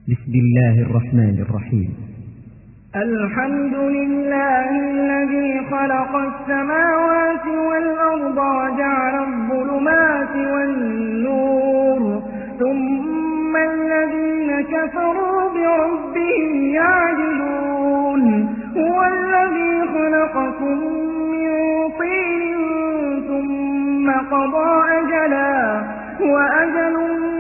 بسم الله الرحمن الرحيم. الحمد لله الذي خلق السماوات والأرض وجعل الظلمات والنور ثم الذين كفروا بربهم يعدلون هو الذي خلقكم من طين ثم قضى أجلا وأجل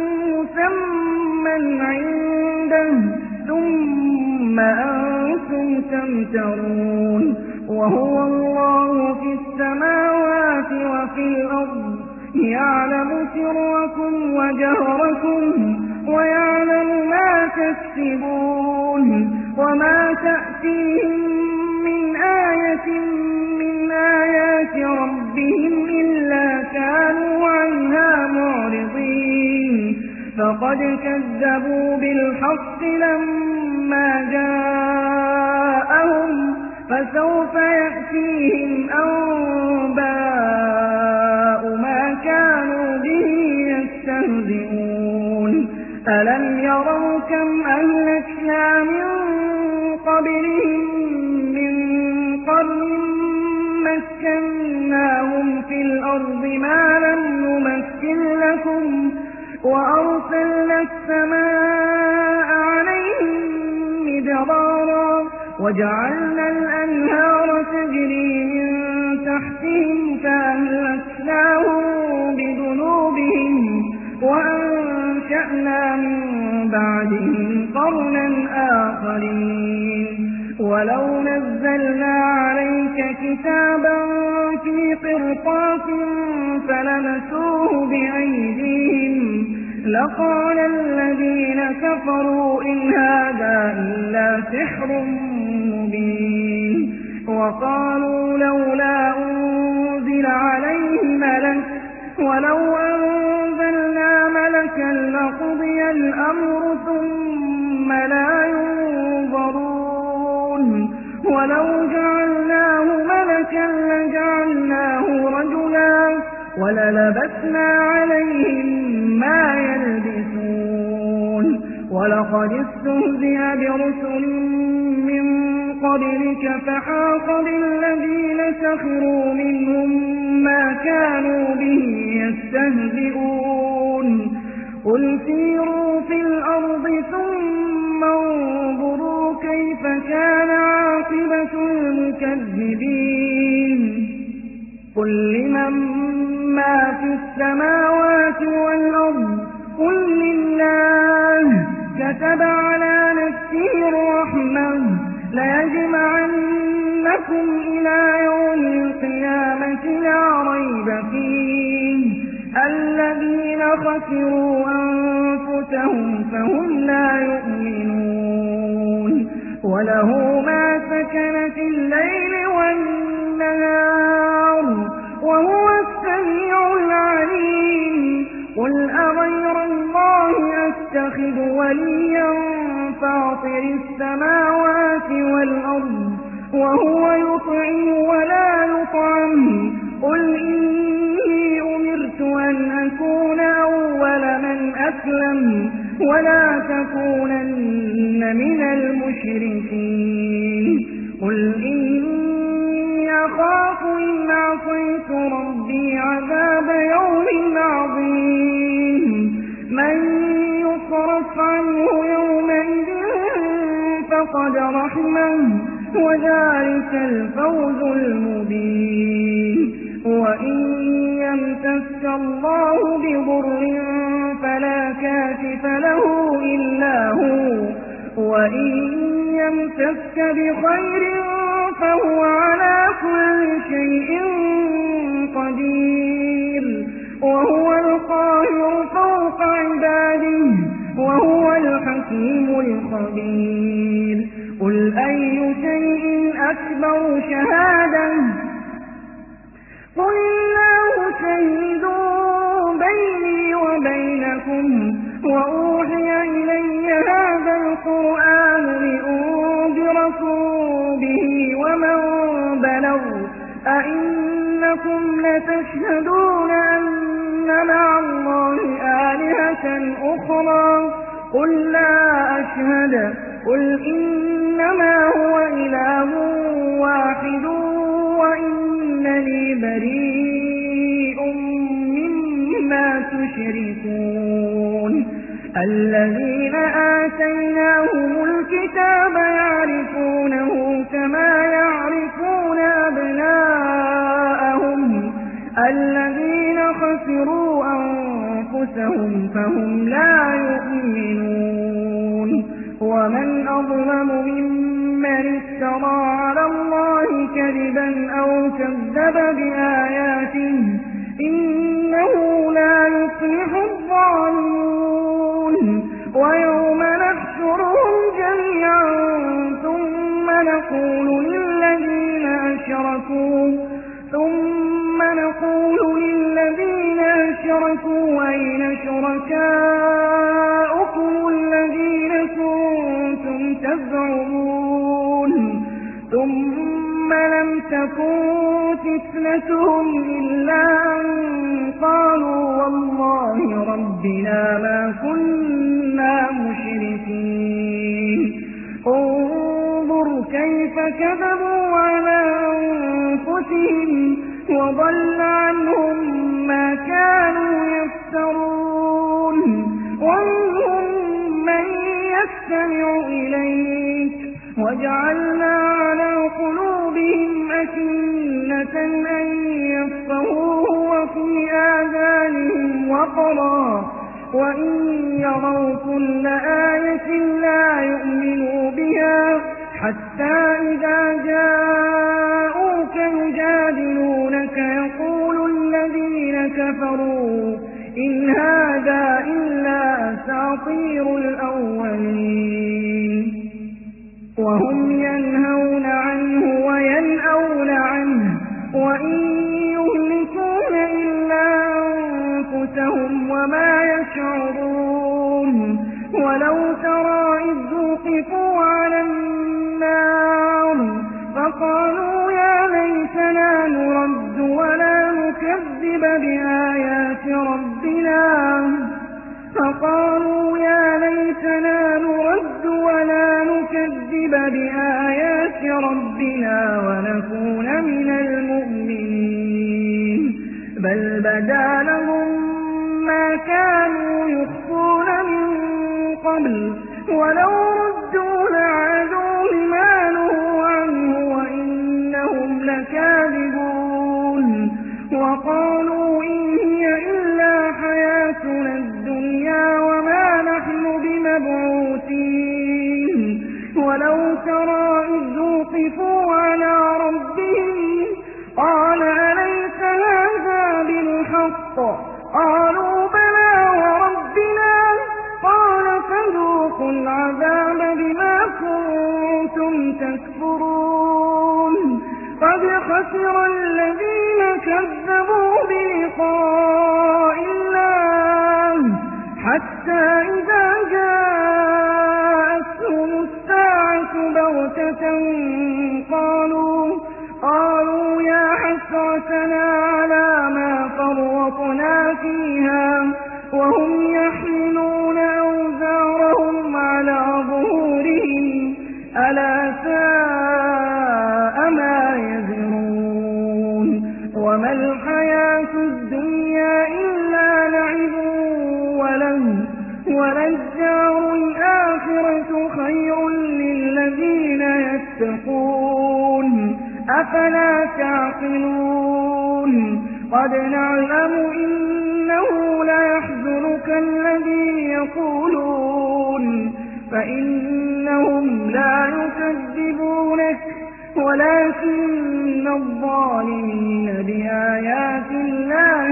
مسمى عنده ثم أنتم تمترون وهو الله في السماوات وفي الأرض يعلم سركم وجهركم ويعلم ما تكسبون وما تأتيهم من آية من آيات ربهم إلا كانوا عنها معرضين فقد كذبوا بالحق لما جاءهم فسوف يأتيهم أنباء ما كانوا به يستهزئون ألم يروا كم أهلكنا من قبلهم من قرن مكناهم في الأرض ما لم نمكن لكم وأرسلنا السماء عليهم مدرارا وجعلنا الأنهار تجري من تحتهم فأهلكناهم بذنوبهم وأنشأنا من بعدهم قرنا آخرين ولو نزلنا عليك كتابا في قرطاس فلمسوه بأيديهم لقال الذين كفروا إن هذا إلا سحر مبين وقالوا لولا أنزل عليه ملك ولو أنزلنا ملكا لقضي الأمر ثم لا ينظرون ولو جعلناه ملكا لجعلناه رجلا وللبسنا عليهم ما يلبسون ولقد استهزئ برسل من قبلك فحاق بالذين سخروا منهم ما كانوا به يستهزئون قل سيروا في الأرض ثم انظروا كيف كان عاقبة المكذبين قل لمن ما في السماوات والأرض قل لله كتب على نفسه الرحمة ليجمعنكم إلى يوم القيامة لا ريب فيه الذين خسروا أنفسهم فهم لا يؤمنون وله ما سكن في الليل والنهار وهو السميع العليم قل أغير الله أتخذ وليا فاطر السماوات والأرض وهو يطعم ولا يطعم قل إني أمرت أن أكون أول من أسلم ولا تكونن من المشركين قل إني أخاف إن عصيت ربي عذاب يوم عظيم من يصرف عنه يومئذ فقد رحمه وذلك الفوز المبين وإن يمسك الله بضر فلا كاشف له إلا هو وإن يمسك بخير فهو على كل شيء قدير وهو القاهر فوق عباده وهو الحكيم الخبير قل أي شيء أكبر شهادة قل الله شهيد بيني وبينكم وأوحي إلي هذا القرآن لأنذركم به ومن بلغ أئنكم لتشهدون أن مع الله آلهة أخرى قل لا أشهد أحد قل إنما هو إله واحد وإنني بريء مما تشركون الذين آتيناهم الكتاب يعرفونه كما يعرفون أبناءهم الذين خسروا أنفسهم فهم لا يؤمنون ومن أظلم ممن افترى على الله كذبا أو كذب بآياته إنه لا يفلح الظالمون ويوم نحشرهم جميعا ثم نقول للذين أشركوا أين شركاؤكم الذين كنتم تزعمون ثم لم تكن فتنتهم إلا أن قالوا والله ربنا ما كنا مشركين انظر كيف كذبوا على أنفسهم وضل عنهم ما كانوا يفترون ومنهم من يستمع إليك وجعلنا على قلوبهم أكنة أن يفقهوه وفي آذانهم وقرا وإن يروا كل آية لا يؤمنوا بها حتى إذا جاءوك يجادلونك يقول الذين كفروا إن هذا إلا أساطير الأولين وهم ينهون عنه وينأون عنه وإن يهلكون إلا أنفسهم وما يشعرون ولو ترى إذ وقفوا على النار فقالوا يا ليتنا نرد ولا نكذب بآيات ربنا ونكون من المؤمنين بل بدا لهم ما كانوا يخفون من قبل ولو ردوا لعادوا لما نهوا عنه وإنهم لكاذبون وقالوا إن هي إلا حياتنا الدنيا وما نحن بمبعوثين ولو ترى إذ وقفوا على ربهم قال أليس هذا بالحق قالوا بلى وربنا قال فذوقوا العذاب بما كنتم تكفرون قد خسر الذين كذبوا بلقاء الله حتى إذا جاءتهم الساعة بغتة قالوا يا حسرتنا على ما فرطنا فيها وهم يحملون أوزارهم على ظهورهم ألا ساء ما يزرون وما الحياة الدنيا إلا لعب وله وللدار الآخرة خير للذين يتقون أفلا تعقلون قد نعلم إنه ليحزنك الذي يقولون فإنهم لا يكذبونك ولكن الظالمين بآيات الله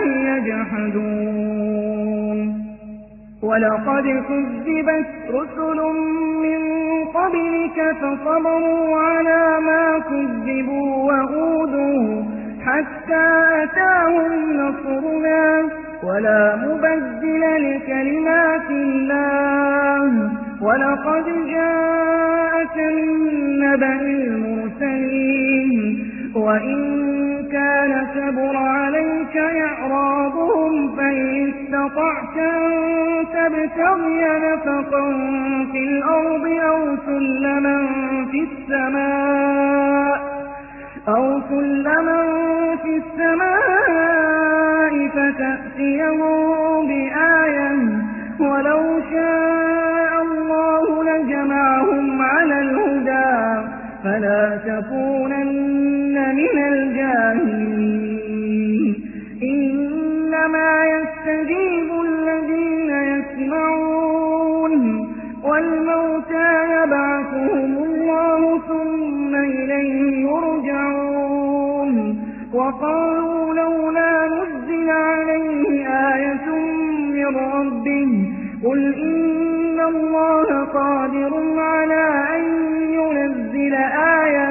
يجحدون ولقد كذبت رسل من قبلك فصبروا على ما كذبوا وأوذوا حتى أتاهم نصرنا ولا مبدل لكلمات الله ولقد جاءك من نبأ المرسلين وإن كان كبر عليك إعراضهم فإن استطعت أن تبتغي نفقا في الأرض سلما في السماء فتأتيهم بآية ولو شاء الله لجمعهم على الهدى فلا تكونن من الجاهلين إنما يستجيب الذين يسمعون والموتى يبعثهم الله ثم إليه يرجعون وقالوا لولا نزل عليه آية من ربه قل إن الله قادر على أن ينزل آية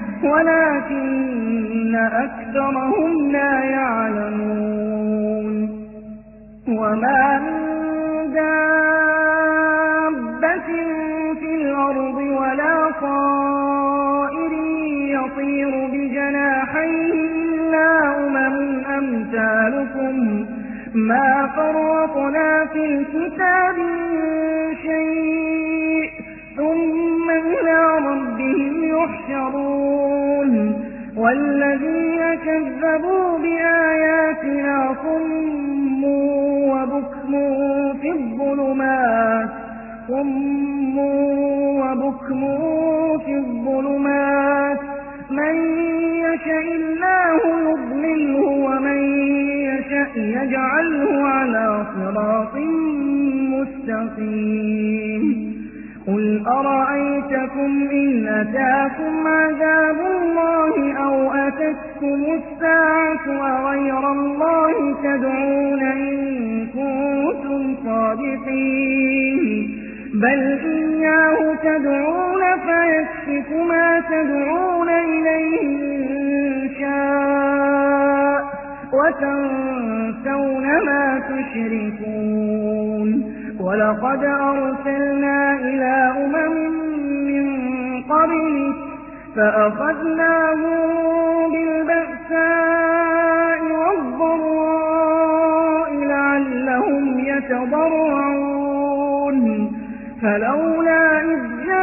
ولكن أكثرهم لا يعلمون وما من دابة في الأرض ولا طائر يطير بجناحيه إلا أمثالكم ما فرطنا في الكتاب من شيء ثم إلى ربهم يحشرون والذين كذبوا بآياتنا صم وبكم في الظلمات من يشاء الله يضلله ومن يشاء يجعله على صراط مستقيم قل أرأيتكم إن أتاكم عذاب الله أو أتتكم الساعة أغير الله تدعون إن كنتم صادقين بل إياه تدعون فيكشف ما تدعون إليه إن شاء وتنسون ما تشركون ولقد أرسلنا إلى من قبلك فأخذناهم بالبأساء والضراء لعلهم يتضرعون فلولا إذ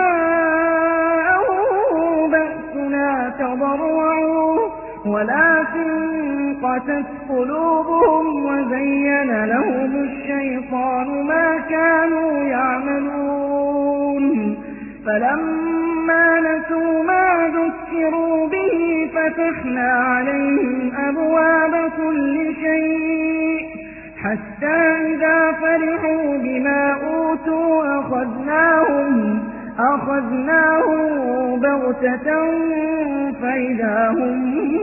جاءهم بأسنا تضرعوا ولكن قست قلوبهم وزين لهم الشيطان ما كانوا يعملون فلما نسوا ما ذكروا به فتحنا عليهم أبواب كل شيء حتى إذا فرحوا بما أوتوا أخذناهم بغتة فإذا هم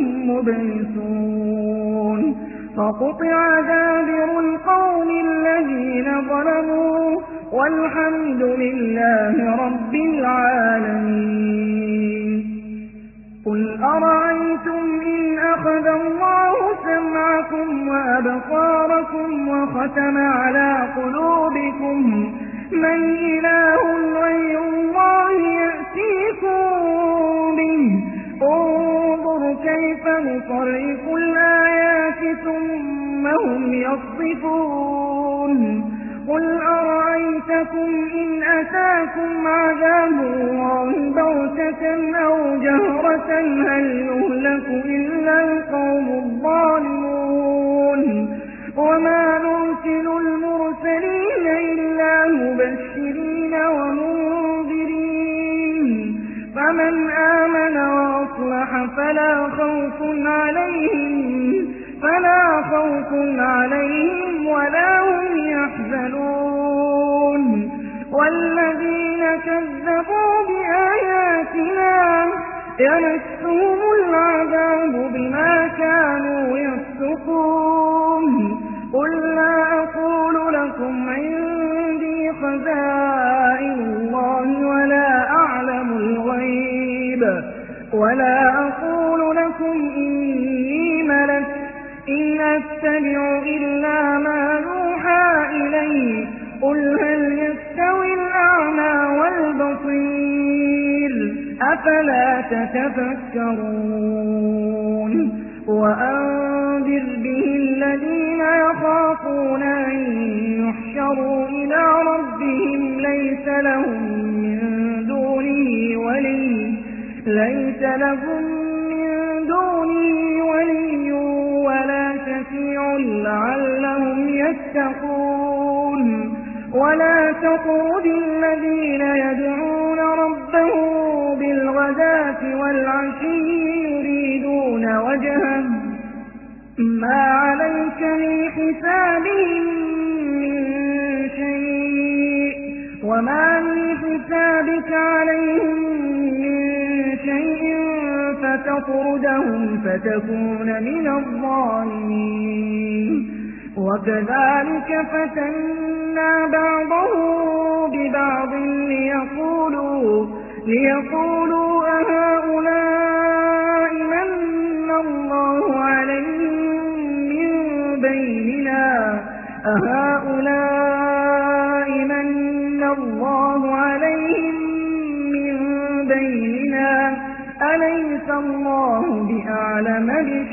مبلسون فقطع دابر القوم الذين ظلموا والحمد لله رب العالمين قل أرأيتم إن أخذ الله سمعكم وأبصاركم وختم على قلوبكم من إله غير الله يأتيكم به انظر كيف نصرف الآيات ثم هم يصدفون قل أرأيتكم إن أتاكم عذاب الله بغتة أو جهرة هل يهلك إلا القوم الظالمون وما نرسل المرسلين إلا مبشرين ومنذرين فمن آمن وأصلح فلا خوف عليهم ولا هم يحزنون والذين كذبوا بآياتنا يمسهم العذاب بما كانوا يفسقون قل لا أقول لكم عندي خزائن الله ولا أقول لكم إني ملك إن أتبع إلا ما يوحى إلي قل هل يستوي الأعمى والبصير أفلا تتفكرون وأنذر به الذين يخافون أن يحشروا إلى ربهم ليس لهم من دونه ليس لهم من دونه ولي ولا شفيع لعلهم يتقون ولا تطرد الذين يدعون ربهم بالغداة والعشي يريدون وجهه ما عليك من حسابهم من شيء وما من حسابك عليهم من شيء فتطردهم فتكون من الظالمين وكذلك فتنا بعضهم ببعض ليقولوا أهؤلاء من الله عليهم من بيننا أليس الله بأعلم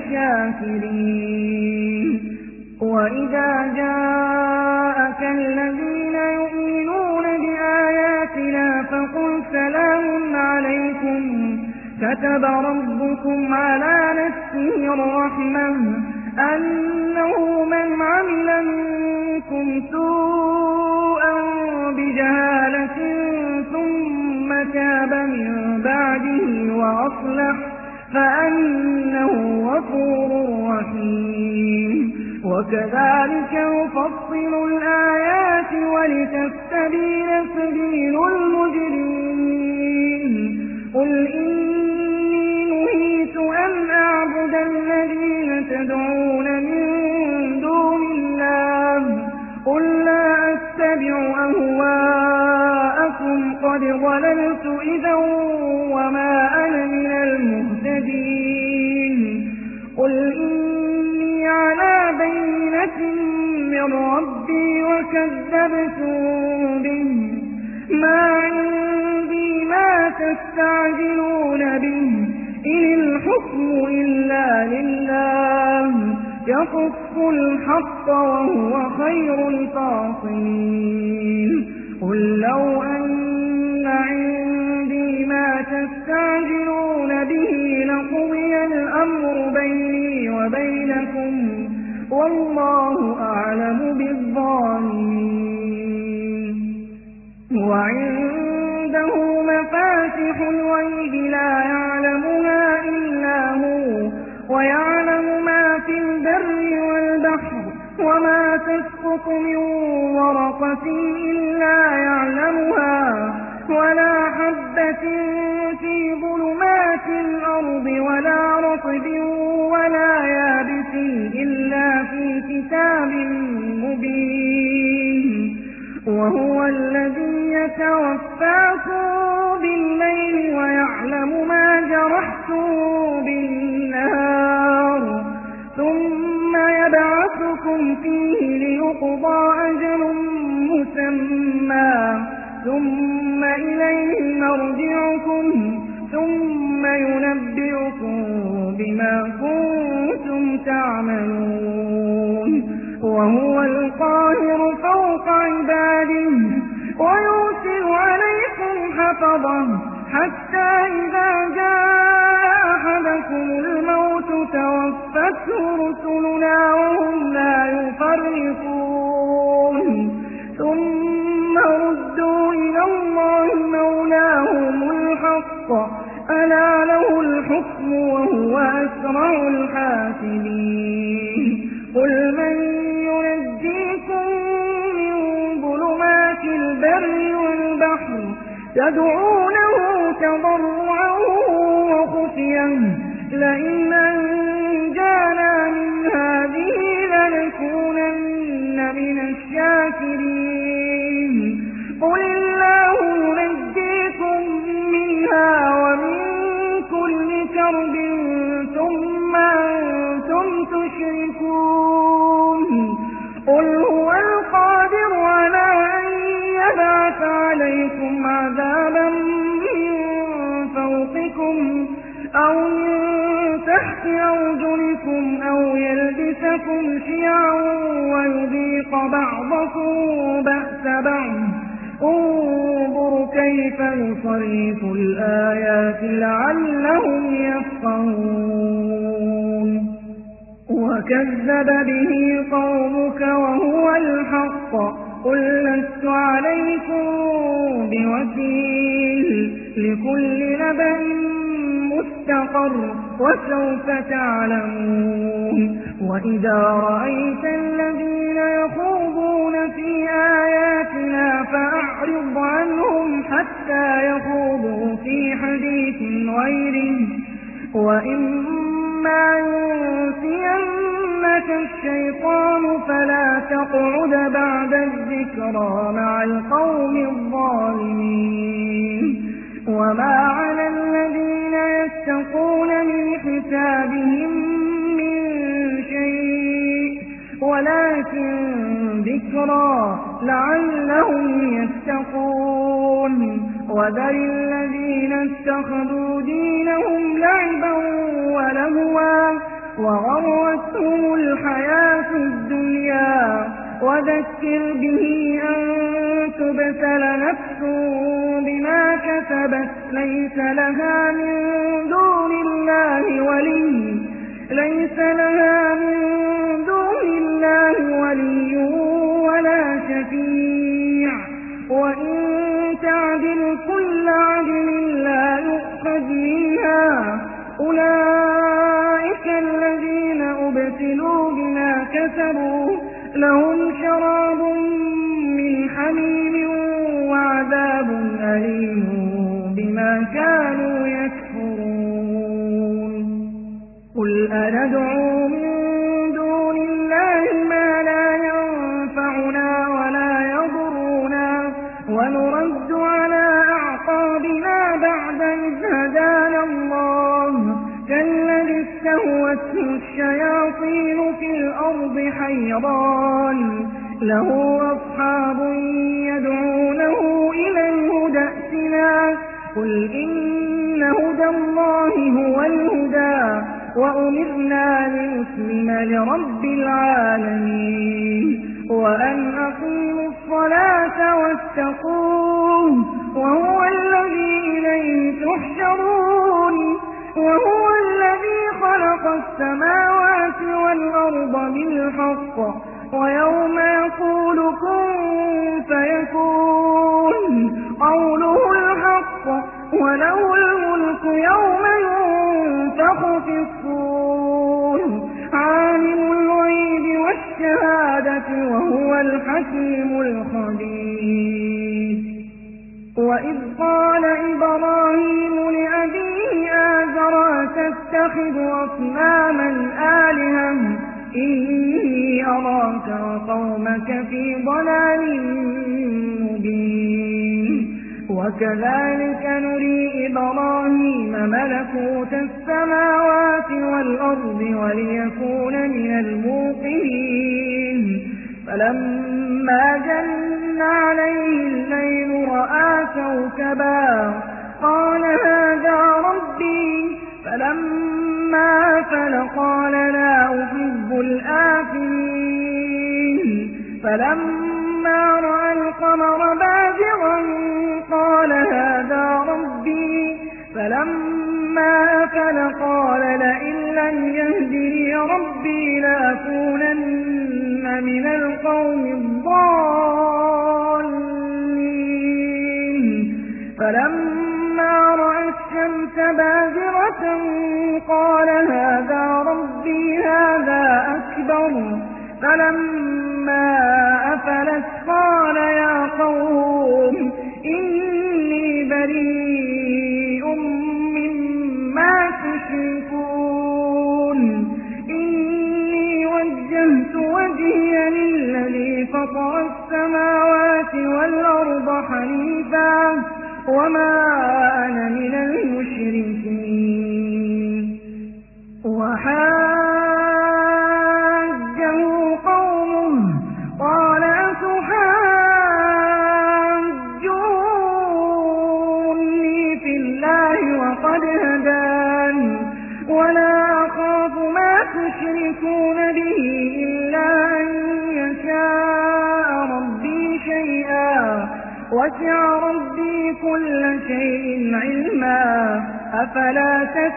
بالشاكرين وإذا جاءك الذين يؤمنون بآياتنا فقل سلام عليكم كتب ربكم على نفسه الرحمة أنه من عمل منكم سوءا بجهالة ثم تاب من بعده وأصلح فأنه غفور رحيم وكذلك نفصل الآيات ولتستبين سبيل المجرمين قل إني نهيت أن أعبد الذين تدعون من دون الله قل لا أتبع أهواءكم قد ضللت إذا وما أنا من المهتدين قل إني على بينة من ربي وكذبتم به ما عندي ما تستعجلون به إن الحكم إلا لله يقص الحق وهو خير الفاصلين قل لو أن عندي ما تستعجلون به لقضي الأمر بيني وبينكم والله أعلم بالظالمين وعنده مفاتح الغيب لا يعلمها إلا هو ويعلم ما في البر والبحر وما تسقط من ورقة إلا يعلمها ولا حبة في ظلمات الأرض ولا رطب ولا يابس إلا في كتاب مبين وهو الذي يتوفاكم بالليل ويعلم ما جرحتم بالنهار ثم يبعثكم فيه ليقضى أجل مسمى ثم إليه مرجعكم ثم ينبئكم بما كنتم تعملون وهو القاهر فوق عباده ويرسل عليكم حفظه حتى إذا جاء أحدكم الموت توفته رسلنا وهم لا يفرقون ثم ردوا إلى الله مولاهم الحق ألا له الحكم وهو أسرع الحاسبين قل من ينجيكم من ظلمات البر والبحر تدعونه تضرعا وخفيا لئن أنجانا من هذه لنكونن من الشاكرين قل الله ينجيكم منها ومن كل كرب ثم أنتم تشركون قل هو القادر على أن يبعث عليكم عذابا من فوقكم أو من تحت أرجلكم أو يلبسكم شيعا ويذيق بعضكم بأس بعض انظر كيف نصرف الآيات لعلهم يفقهون وكذب به قومك وهو الحق قل لست عليكم بوكيل لكل نبأ مستقر وسوف تعلمون وإذا رأيت الذين يخوضون في آياتنا فأعرض عنهم حتى يخوضوا في حديث غيره وإما ينسينك الشيطان فلا تقعد بعد الذكرى مع القوم الظالمين وما على الذين يتقون من حسابهم من شيء ولكن ذكرى لعلهم يتقون وذر الذين اتخذوا دينهم لعبا ولهوا وغرتهم الحياة الدنيا وذكر به أن تبتل نفس بما كسبت ليس لها من دون الله ولي ولا شفيع وإن تعدل كل عدل لا يؤخذ منها أولئك الذين أبتلوا بما كسبوا لهم شراب من حميم وعذاب أليم بما كانوا يكفرون قل أندعو من دون الله ما لا ينفعنا ولا يضرنا ونرد على أعقابنا بعد إذ هدانا الله كالذي استهوته الشياطين في الأرض حيران له أصحاب يدعونه إلى الهدى ائتنا قل إن هدى الله هو الهدى وأمرنا لنسلم لرب العالمين وأن أقيموا الصلاة واتقوه وهو الذي إليه تحشرون وهو الذي خلق السماوات والأرض بالحق ويوم يقول كن فيكون قوله الحق وله الملك يوم ينفخ في الصور عالم الغيب والشهادة وهو الحكيم الخبير وإذ قال إبراهيم لأبيه آزر أتتخذ أصناما آلهة إني أراك وقومك في ضلال مبين وكذلك نري إبراهيم ملكوت السماوات والأرض وليكون من الموقنين فلما جن عليه الليل رأى كوكبا قال هذا ربي فلما أفل قال لا أحب الآفلين فلما رأى القمر بازغا قال هذا ربي فلما أفل قال لئن لم يهدني ربي لأكونن من القوم الضالين فلما رأى الشمس بازغة قال هذا ربي هذا أكبر فلما أفلت قال يا قوم إني بريء مما تشركون إني وجهت وجهي للذي فطر السماوات والأرض حنيفا وما أنا من المشركين وحاجه قومه قال أتحاجوني في الله وقد هدان ولا أخاف ما تشركون به إلا أن يشاء ربي شيئا وسع ربي كل شيء علما أفلا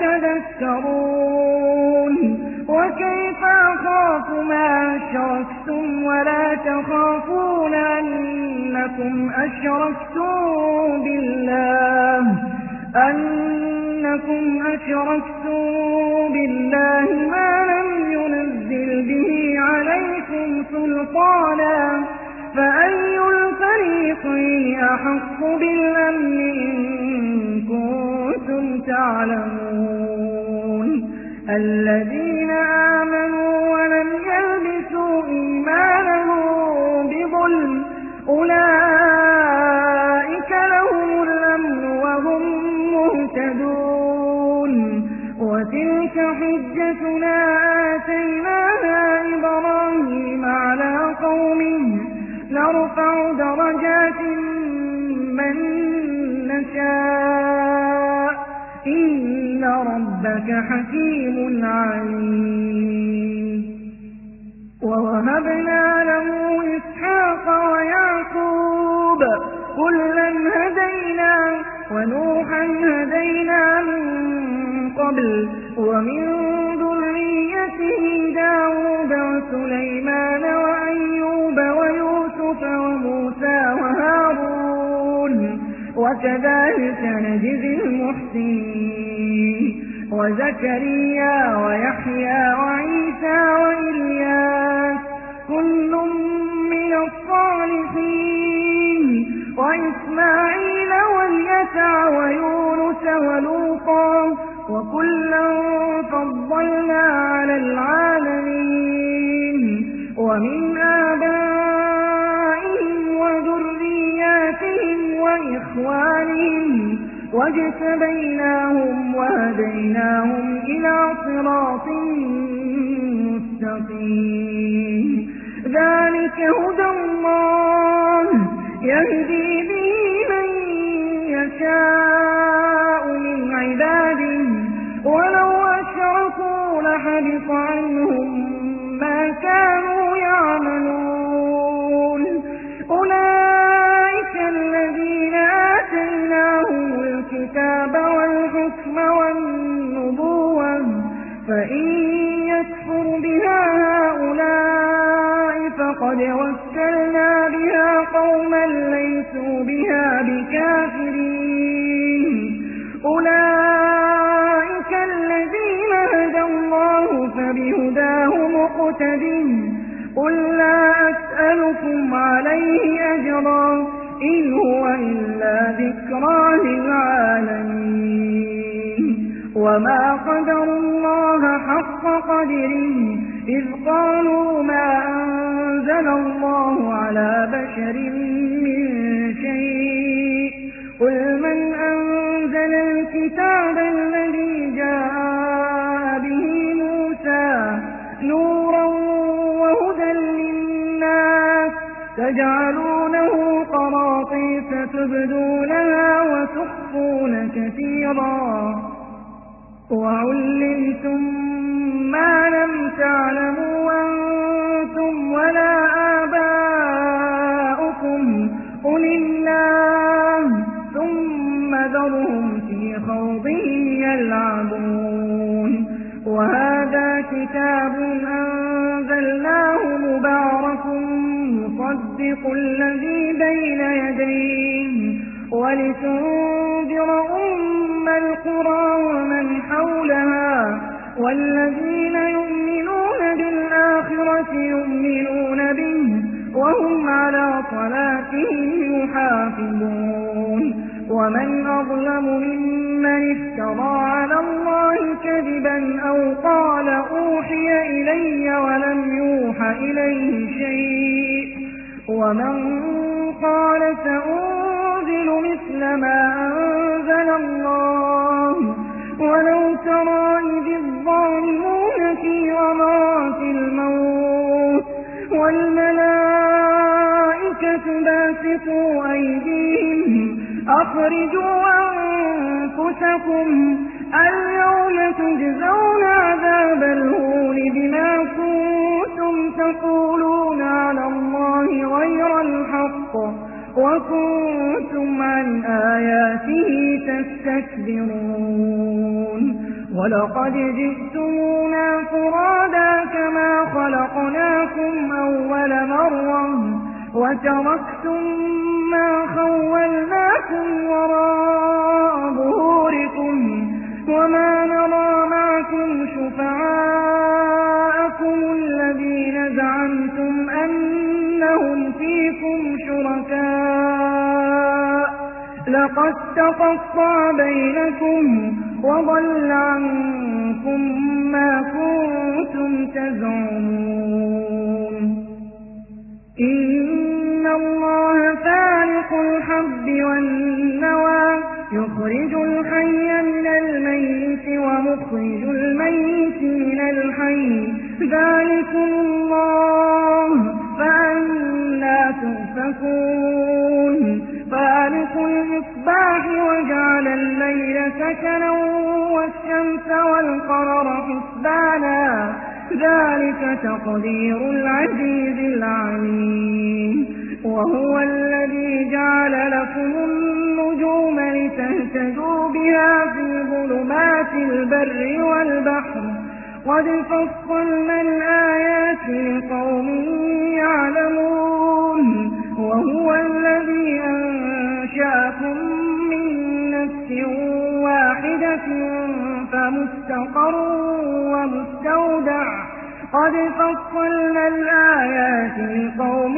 تتذكرون وكيف أخاف ما أشركتم ولا تخافون أنكم أشركتم بالله ما لم ينزل به عليكم سلطانا فأي الفريقين أحق بالأمن إن كنتم تعلمون الذين آمنوا ولم يلبسوا إيمانهم بظلم أولئك لهم الأمن وهم مهتدون وتلك حجتنا آتيناها إبراهيم على قومه نرفع درجات من نشاء إن ربك حكيم عليم ووهبنا له إسحاق ويعقوب كلا هدينا ونوحا هدينا من قبل ومن ذريته داود وسليمان وأيوب ويوسف وموسى وهارون وكذلك نجزي المحسنين وزكريا ويحيى وعيسى وإلياس كل من الصالحين وإسماعيل واليسع ويونس ولوطا وكلا فضلنا على العالمين ومن آبائهم وذرياتهم وإخوانهم واجتبيناهم وهديناهم إلى صراط مستقيم ذلك هدى الله يهدي به من يشاء من عباده ولو أشركوا لحبط عنهم ما كانوا يعملون أولئك الذين آتيناهم الكتاب والحكم والنبوة فإن يكفر بها هؤلاء فقد وكلنا بها قوما ليسوا بها بكافرين أولئك الذين هدى الله فبهداه مقتدٍ قل لا أسألكم عليه أجرا إن هو إلا ذكرى للعالمين وما قدروا الله حق قدره إذ قالوا ما أنزل الله على بشر من شيء قل من أنزل الكتاب الذي جاء به موسى نورا وهدى للناس تجعلونه قراطيس تبدونها وتخفون كثيرا وعلمتم ما لم تعلموا أنتم ولا آباؤكم قل الله ثم ذرهم في خوضهم يلعبون وهذا كتاب أنزلناه مبارك مصدق الذي بين يديه ولتنذر أم القرى ومن حولها والذين يؤمنون بالآخرة يؤمنون به وهم على صلاتهم يحافظون ومن أظلم ممن افترى على الله كذبا أو قال أوحي إلي ولم يوح إليه شيء ومن قال سأنزل مثل ما أنزل الله ولو ترى إذ الظالمون في غمرات الموت والملائكة باسطوا أيديهم أخرجوا أنفسكم اليوم تجزون عذاب الهون بما كنتم تقولون على الله غير الحق وكنتم عن آياته تستكبرون ولقد جئتمونا فرادا كما خلقناكم أول مرة وتركتم ما خولناكم وراء ظهوركم وما نرى معكم شفعاءكم الذين زعمتم أنهم فيكم شركاء لقد تقطع بينكم وضل عنكم ما كنتم تزعمون إن الله فالق الحب والنوى يخرج الحي من الميت ومخرج الميت من الحي ذلكم الله فأنى تؤفكون فالق الإصباح وجعل الليل سكنا والشمس والقمر حسبانا ذلك تقدير العزيز العليم وهو الذي جعل لكم النجوم لتهتدوا بها في ظلمات البر والبحر قد فصلنا الآيات لقوم يعلمون وهو الذي أنشأكم من نفس واحدة فمستقر ومستودع قد فصلنا الآيات لقوم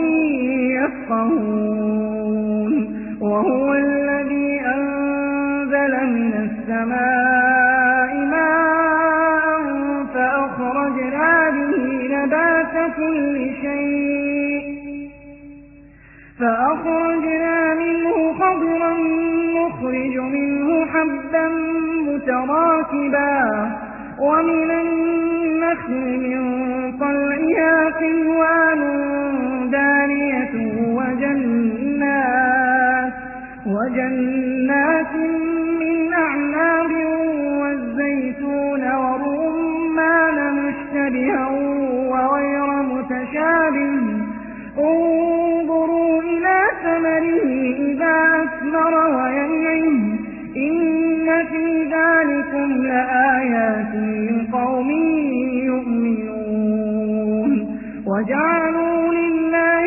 يفقهون وهو الذي أنزل من السماء ماء فأخرجنا به نبات كل شيء فأخرجنا منه خضرا نخرج منه حبا متراكبا ومن النخل من طلعها قنوان دانية وجنات من أعناب والزيتون والرمان مشتبها وغير متشابه انظروا إلى ثمره إذا أثمر وينعم إن في ذلكم لآيات لقوم يؤمنون وجعلوا لله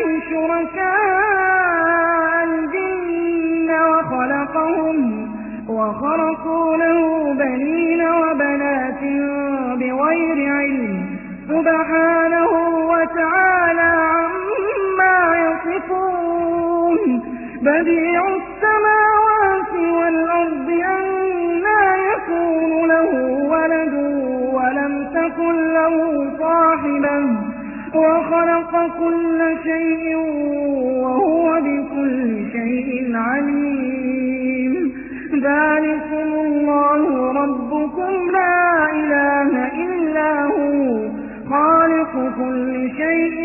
شركاء الجن وخرقوا له بنين وبنات بغير علم سبحانه وتعالى عما يصفون بديع السماوات والأرض أنى يكون له ولد ولم تكن له صاحبة وخلق كل شيء وهو بكل شيء عليم ذلكم الله ربكم لا إله إلا هو خالق كل شيء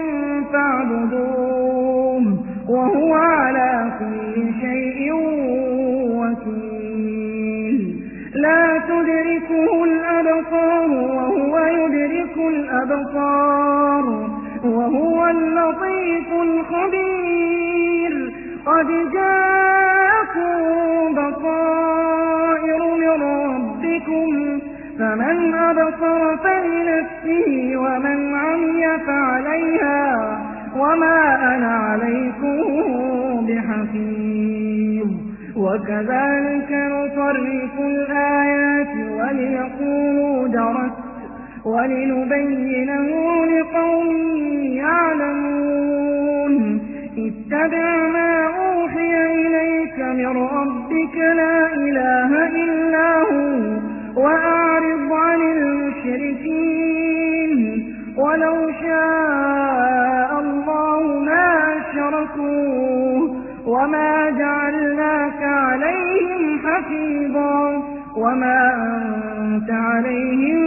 فاعبدوه وهو على كل شيء وكيل لا تدركه الأبصار وهو يدرك الأبصار وهو اللطيف الخبير قد جاءكم بصائر من ربكم فمن أبصر فلنفسه ومن عمي فعليها وما أنا عليكم بحفيظ وكذلك نصرف الآيات وليقولوا درست ولنبينه لقوم يعلمون اتبع ما أوحي إليك من ربك لا إله إلا هو وأعرض عن المشركين ولو شاء الله ما أشركوا وما جعلناك عليهم حفيظا وما أنت عليهم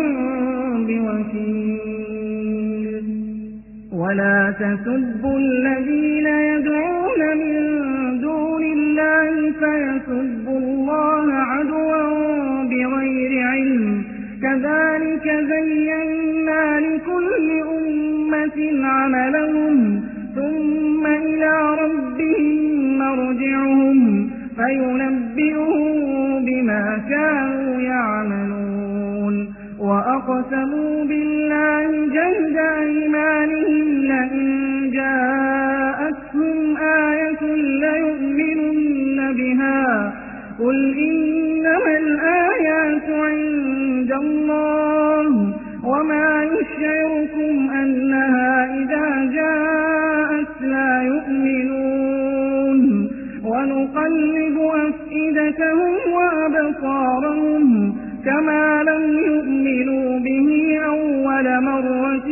بوكيل ولا تسبوا الذين يدعون من دون الله فيسبوا الله عدوا بغير علم كذلك زينا لكل أمة عملهم ثم إلى ربهم بما كانوا يعملون وأقسموا بالله جهد أيمانهم لئن جاءتهم آية ليؤمنن بها قل إنما الآيات عند الله وما يشعركم أنها إذا جاءت لا يؤمنون ونقلب أفئدتهم وأبصارهم كما لم يؤمنوا به أول مرة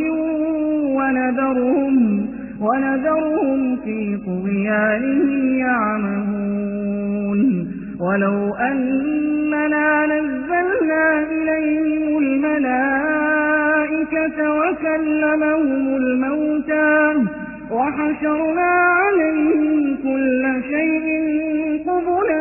ونذرهم في طغيانهم يعمهون ولو أننا نزلنا إليهم الملائكة وكلمهم الموتى وحشرنا عليهم كل شيء قبلا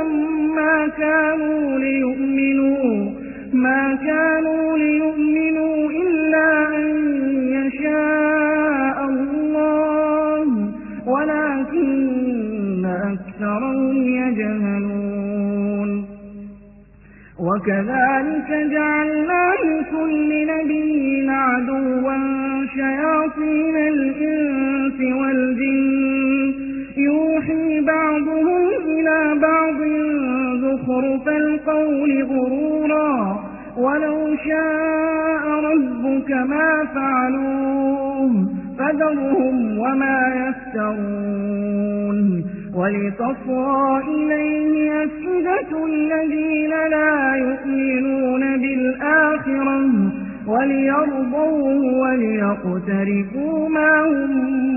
ما كانوا ليؤمنوا إلا أن يشاء الله ولكن أكثرهم يجهلون وكذلك جعلنا لكل نبي عدوا شياطين الإنس والجن يوحي بعضهم إلى بعض زخرف القول غرورا ولو شاء ربك ما فعلوه فذرهم وما يفترون ولتصغى إليه أفئدة الذين لا يؤمنون بالآخرة وليرضوه وليقترفوا ما هم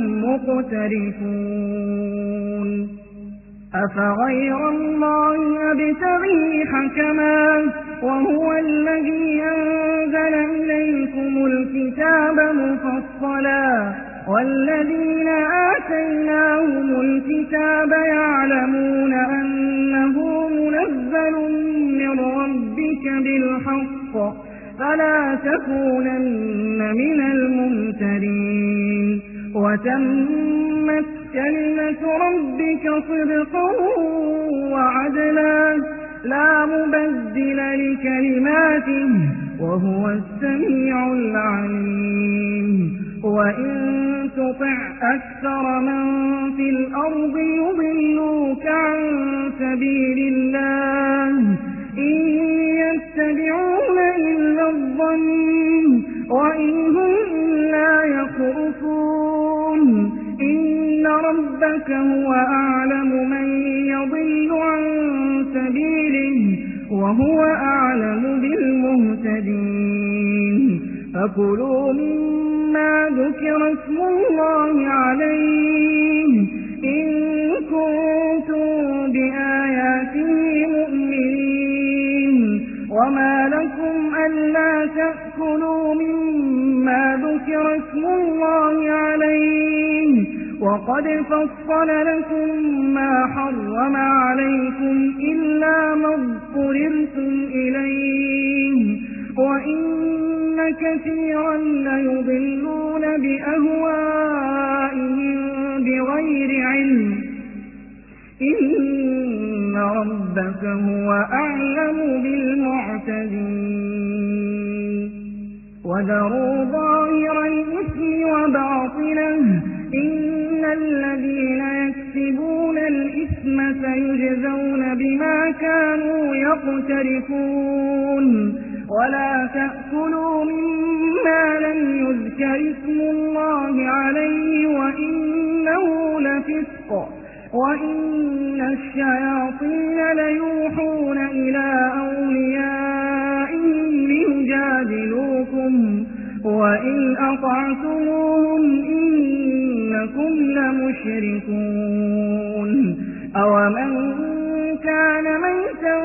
مقترفون أفغير الله أبتغي حكما وهو الذي أنزل إليكم الكتاب مفصلا والذين آتيناهم الكتاب يعلمون أنه منزل من ربك بالحق فلا تكونن من الممترين وتمت كلمة ربك صدقا وعدلا لا مبدل لكلماته وهو السميع العليم وإن تطع أكثر من في الأرض يضلوك عن سبيل الله إن يتبعون إلا الظن وإن هم إلا يخرصون إن ربك هو أعلم من يضل عن سبيله وهو أعلم بالمهتدين فكلوا مما ذكر اسم الله عليه إن كنتم بآياته مؤمنين وما لكم ألا تأكلوا مما ذكر اسم الله عليه وقد فصل لكم ما حرم عليكم إلا ما اضطررتم إليه وإن كثيرا ليضلون بأهوائهم بغير علم إن ربك هو أعلم بالمعتدين وذروا ظاهر الإثم وباطنه إن الذين يكسبون الإثم سيجزون بما كانوا يقترفون ولا تأكلوا مما لم يذكر اسم الله عليه وإنه لفسق وإن الشياطين ليوحون إلى أوليائهم ليجادلوكم وإن أطعتموهم إنكم لمشركون أومن كان ميتا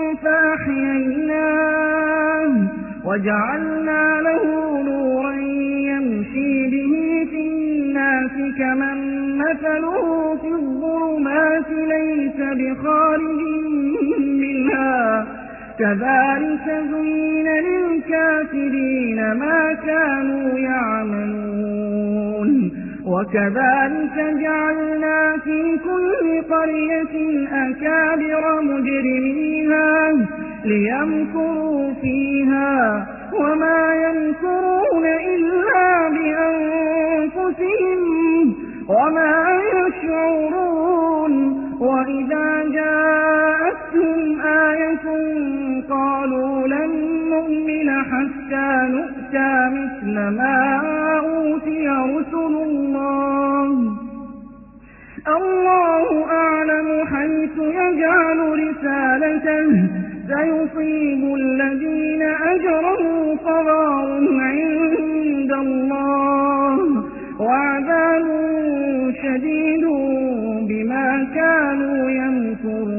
فأحييناه وجعلنا له نورا يمشي به في الناس كمن مثله في الظلمات ليس بخارج منها كذلك زين للكافرين ما كانوا يعملون وكذلك جعلنا في كل قرية أكابر مجرميها ليمكروا فيها وما يمكرون إلا بأنفسهم وما يشعرون. وإذا جاءتهم آية قالوا لن نؤمن حتى نؤتى مثل ما أوتي رسل الله أعلم حيث يجعل رسالته سيصيب الذين أجرموا صغار عند الله وعذاب شديد بما كانوا يمكرون.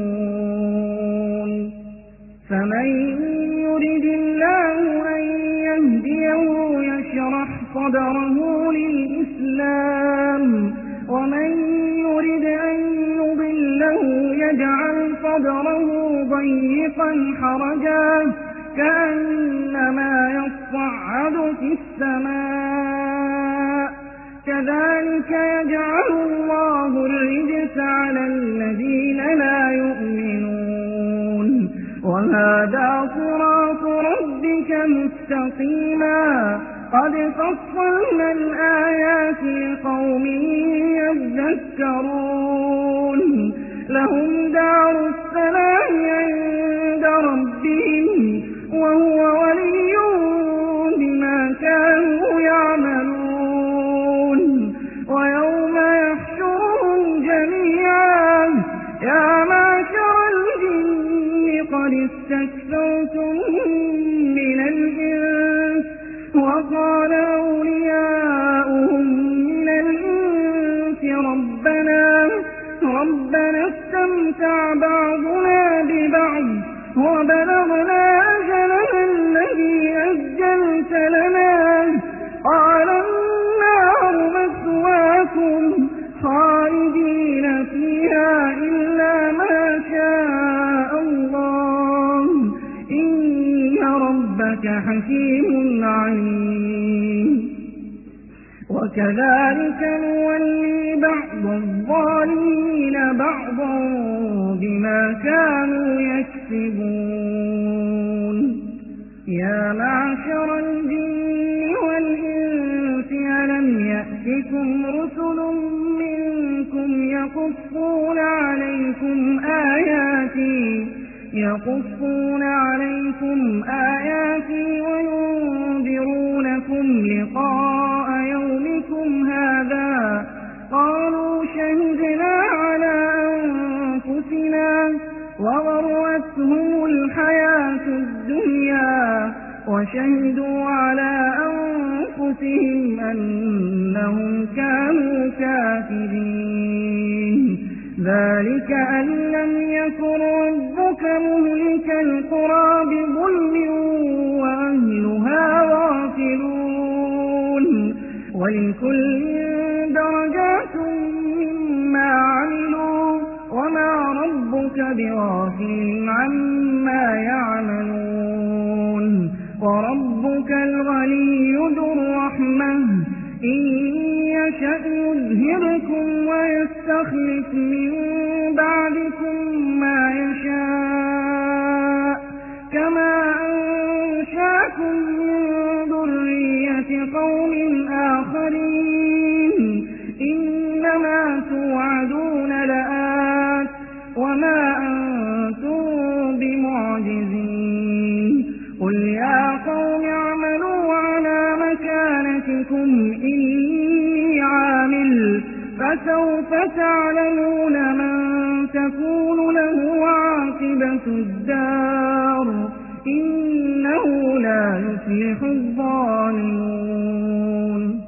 فمن يرد الله أن يهديه يشرح صدره للإسلام ومن يرد أن يضله يجعل صدره ضيقا حرجا كأنما يصعد في السماء كذلك يجعل الله الرجس على الذين لا يؤمنون. وهذا صراط ربك مستقيما قد فصلنا الآيات لقوم يذكرون. لهم دار السلام عند ربهم وهو ولي بما كانوا يعملون. ويوم يحشرهم جميعا يا معشر الجن قد استكثرتم من الإنس وقال أولياؤهم من الإنس ربنا استمتع بعضنا ببعض وبلغنا أجلنا الذي أجلت لنا قال النار مثواكم خالدين فيها إلا ما شاء الله إن ربك حكيم عليم. وكذلك نولي بعض الظالمين بعضا بما كانوا يكسبون. يا معشر الجن والإنس ألم يأتكم رسل منكم يقصون عليكم آياتي وينذرونكم لقاء يومكم هذا قالوا شهدنا على أنفسنا وغرتهم الحياة الدنيا وشهدوا على أنفسهم أنهم كانوا كافرين. ذلك أن لم يكن ربك مهلك القرى بظلم وأهلها غافلون. ولكل درجات مما عملوا وما ربك بغافل عما يعملون. وربك الغني ذو الرحمة إن يشأ يذهبكم ويستخلف من بعدكم ما يشاء كما أنشأكم من ذرية قوم آخرين إنما توعدون لآت وما أنتم بمعجزين. قل يا قوم اعملوا على مكانتكم إني عامل فسوف تعلمون من تكون له عاقبة الدار إنه لا يفلح الظالمون.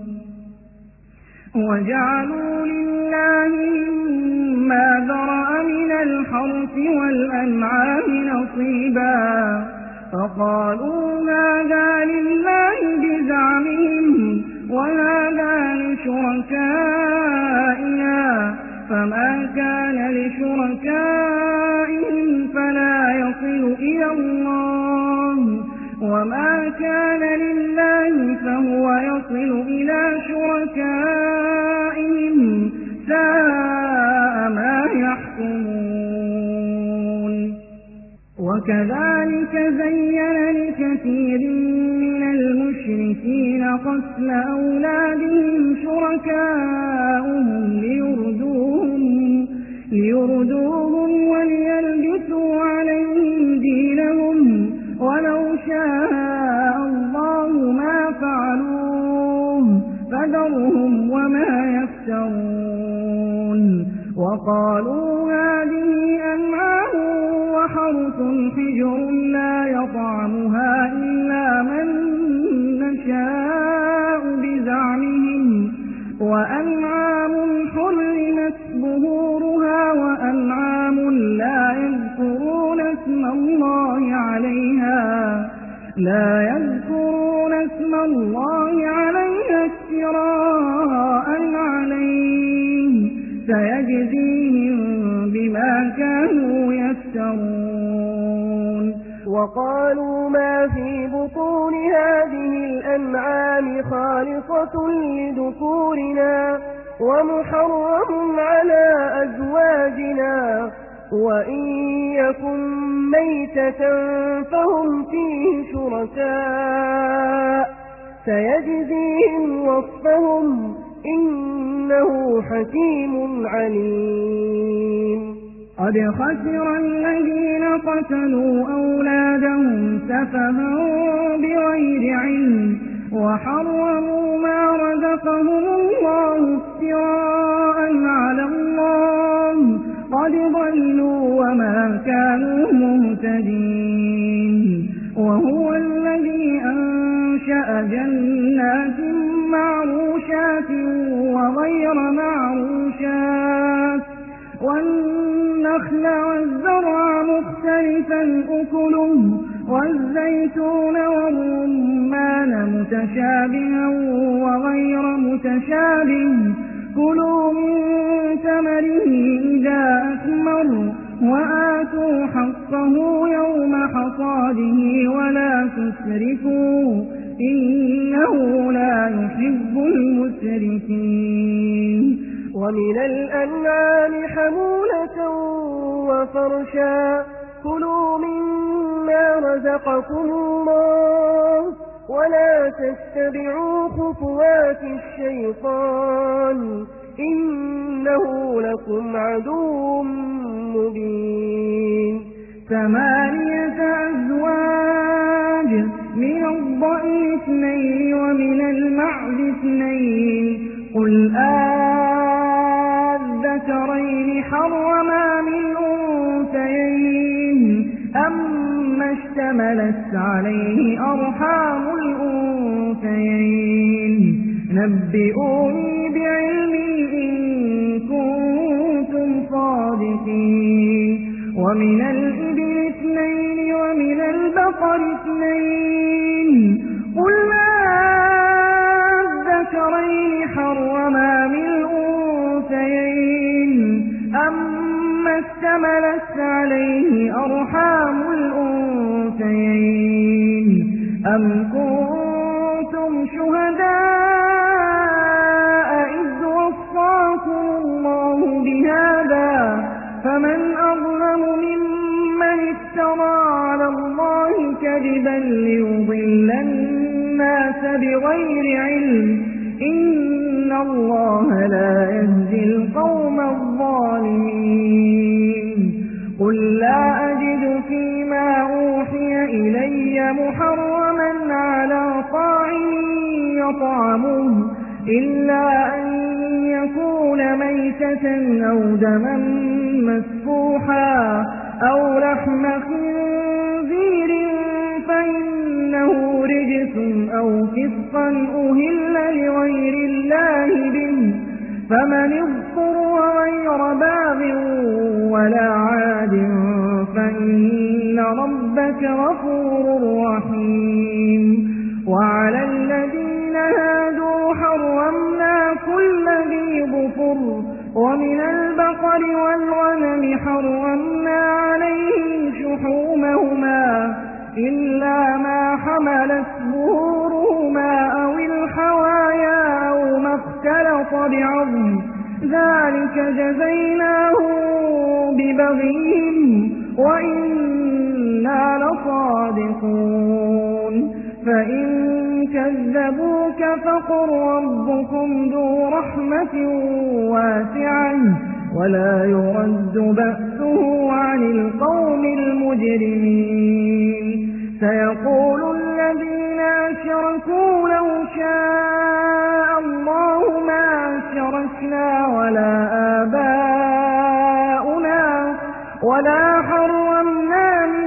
وجعلوا لله مما ذرأ من الحرث والأنعام نصيبا فقالوا هذا لله بزعمهم وهذا لشركائنا فما كان لشركائهم فلا يصل إلى الله وما كان لله فهو يصل إلى شركائهم ساء ما يحكمون. وكذلك زين لكثير من المشركين قتل أولادهم شركاؤهم ليردوهم وليلبسوا عليهم دينهم ولو شاء الله ما فعلوه فذرهم وما يفترون وقالوا هذه أنعام وحرث حجر لا يطعمها إلا من نشاء بزعمهم وأنعام حرمت ظهورها وأنعام لا يذكرون اسم الله عليها افتراء عليه سيجزيهم بما كانوا يفترون وقالوا ما في بطون هذه الأنعام خالصة لذكورنا ومحرم على أزواجنا وإن يكن ميتة فهم فيه شركاء سيجزيهم وصفهم إنه حكيم عليم قد خسر الذين قتلوا أولادهم سفها بغير علم وحرموا ما رزقهم الله افتراء على الله قد ضلوا وما كانوا مهتدين وهو الذي أنشأ جنات معروشات وغير معروشات والنخل والزرع مختلفا أكله والزيتون والرمان متشابها وغير متشابه كلوا من ثمره إذا أثمر وآتوا حقه يوم حصاده ولا تسرفوا إنه لا يحب المسرفين ومن الأنعام حمولة وفرشا كلوا مما رزقكم الله ولا تتبعوا خطوات الشيطان إنه لكم عدو مبين 8 أزواج من الضأن 2 ومن المعز 2 قل الذكرين حرما من الأنثيين أما اشتملت عليه أرحام الأنثيين نبئوني بعلم إن كنتم صادقين ومن الإبل 2 ومن البقر 2 قل الذكرين حرما من الأنثيين أما اشتملت عليه أرحام الأنثيين أم كنتم شهداء إذ وصاكم الله بهذا فمن أظلم ممن افترى على الله كذبا ليضل الناس بغير علم إن الله لا يهدي القوم الظالمين قل لا أجد فيما أوحي إلي محرما على طاعم يطعمه إلا أن يكون ميتة أو دما مسفوحا أو لحم خنزير فإنه رجس أو فسقا أهل لغير الله به فمن اضطر غير باغ ولا عاد فإن ربك غفور رحيم وعلى الذين هادوا حرمنا كل ذي ظفر ومن البقر والغنم حرمنا عليهم شحومهما إلا ما حملت ظهورهما أو الحوايا أو ما اختلط بعظم ذلك جزيناهم ببغيهم وإنا إنا لصادقون فإن كذبوك فقل ربكم ذو رحمة واسعة ولا يرد بأسه عن القوم المجرمين سيقول الذين أشركوا لو شاء الله ما أشركنا ولا آباؤنا ولا حرمنا من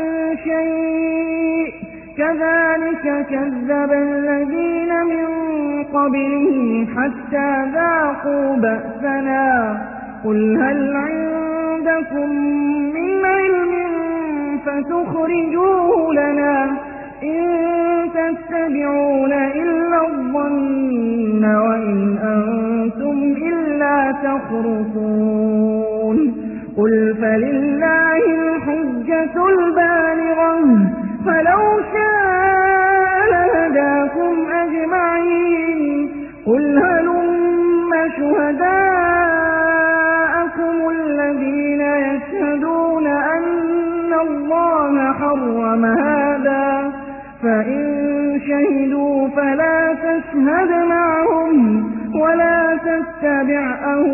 شيء كذلك كذب الذين من قبلهم حتى ذاقوا بأسنا قل هل عندكم من علم فتخرجوه لنا إن تتبعون إلا الظن وإن أنتم إلا تخرصون قل فلله الحجة البالغة فلو شاء لهداكم أجمعين قل هلم شهداءكم الذين يشهدون أن الله حرم هذا فإن شهدوا فلا تشهد معهم ولا تتبع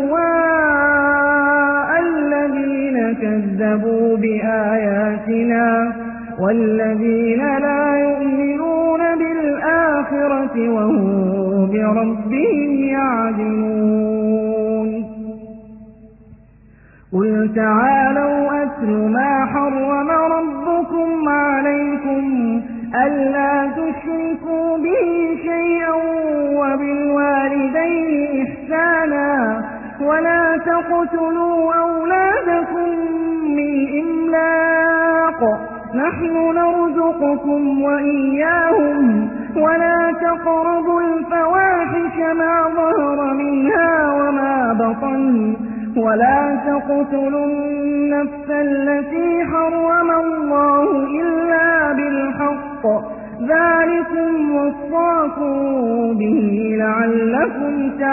أهواء الذين كذبوا بآياتنا والذين لا يؤمنون بالآخرة وهم بربهم يعدلون قل تعالوا أتل ما حرم ربكم عليكم ألا تشركوا به شيئا وبالوالدين إحسانا ولا تقتلوا أولادكم من إملاق نحن نرزقكم وإياهم ولا تقربوا الفواحش ما ظهر منها وما بطن ولا تقتلوا النفس التي حرم الله إلا بالحق ذلكم وصاكم به لعلكم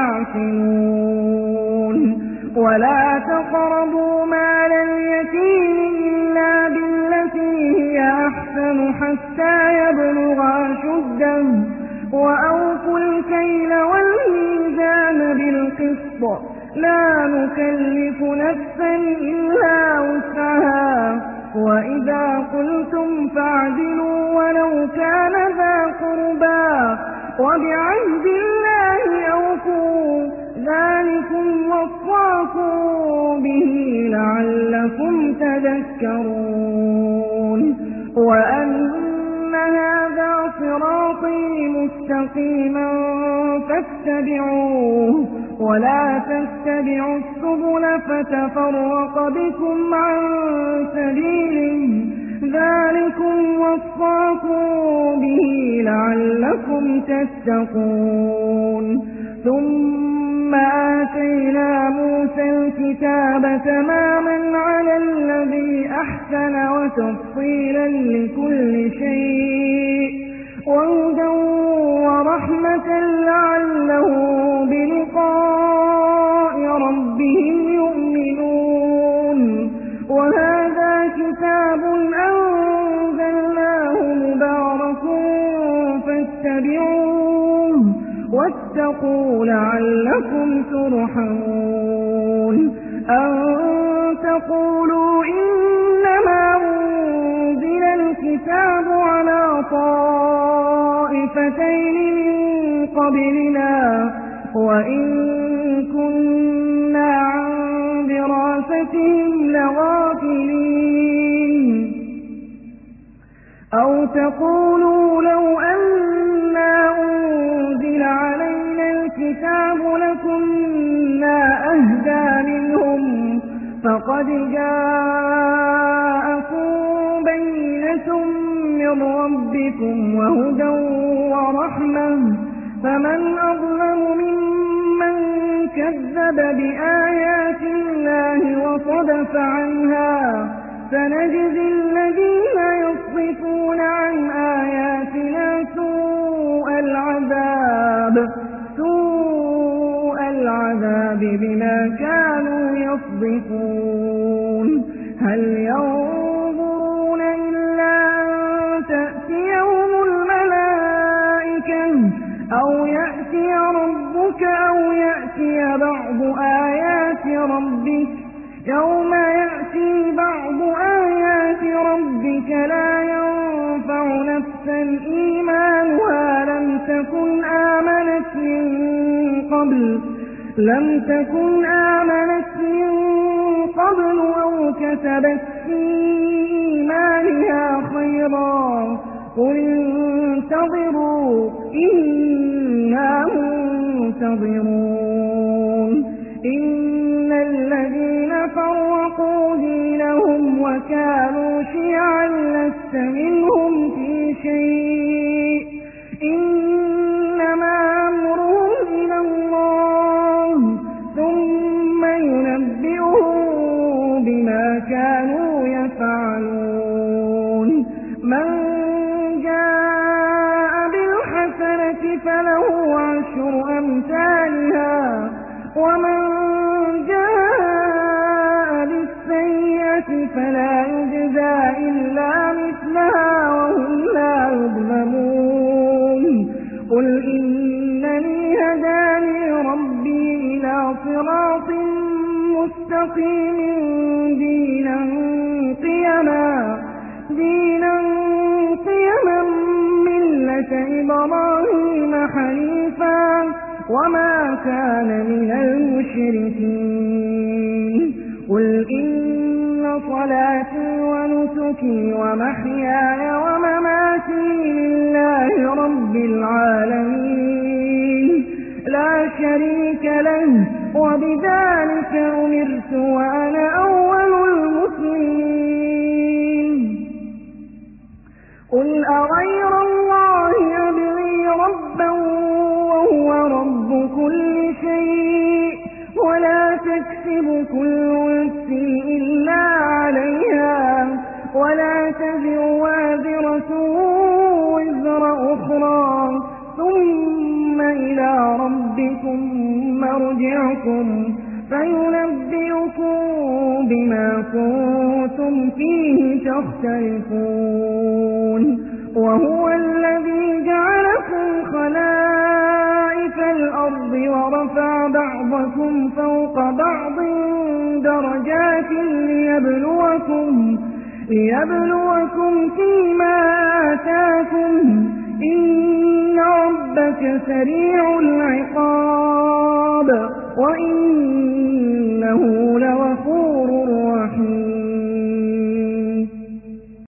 تعقلون ولا تقربوا مال اليتيم إلا بالتي هي أحسن حتى يبلغ أشده وأوفوا الكيل والميزان بالقسط لا نكلف نفسا إلا وسعها وإذا قلتم فاعدلوا ولو كان ذا قربى وبعهد الله أوفوا ذلكم وصاكم به لعلكم تذكرون وأن هذا صراطي مستقيما فاتبعوه ولا تتبعوا السبل فتفرق بكم عن سبيله ذلكم وصاكم به لعلكم تتقون ثم آتينا موسى الكتاب تماما على الذي أحسن وتفصيلا لكل شيء وهدى ورحمة لعلهم بلقاء ربهم يؤمنون وهذا كتاب أنزلناه مبارك فاتبعوه واتقوا لعلكم ترحمون أن تقولوا إنما أنزل الكتاب على طائفتين من قبلنا وإن كنا عن دراستهم لغافلين أو تقولوا لو أنا أنزل علينا الكتاب لكنا أهدى منهم فقد جاءكم بينة من ربكم وهدى ورحمة فمن أظلم ممن كذب بآيات الله وصدف عنها سنجزي الذين يصدفون عن آياتنا سوء العذاب بما كانوا يصدفون هل ينظرون إلا بعض آيات ربك لا ينفع نفسا إيمانها لم تكن آمنت من قبل أو كسبت في إيمانها خيرا قل انتظروا إنا منتظرون إن الذين فرقوا دينهم وكانوا شيعا لست منهم في شيء إنما أمرهم إلى الله ثم ينبئهم بما كانوا يفعلون من جاء بالحسنة فله 10 أمثالها ومن جاء بالسيئة فلا يجزى إلا مثلها وهم لا يظلمون قل إنني هداني ربي إلى صراط مستقيم دينا قيما ملة إبراهيم حنيفا وما كان من المشركين قل إن صلاتي ونسكي ومحياي ومماتي لله رب العالمين لا شريك له وبذلك أمرت وأنا أول المسلمين قل أغير الله أبغي ربا وهو رب كل شيء ولا تكسب كل نفس إلا عليها ولا تزر وازرة وزر أخرى ثم إلى ربكم مرجعكم فينبئكم بما كنتم فيه تختلفون وهو الذي جعلكم خلائف الأرض ورفع بعضكم فوق بعض درجات ليبلوكم فيما آتاكم إن ربك سريع العقاب وإنه لغفور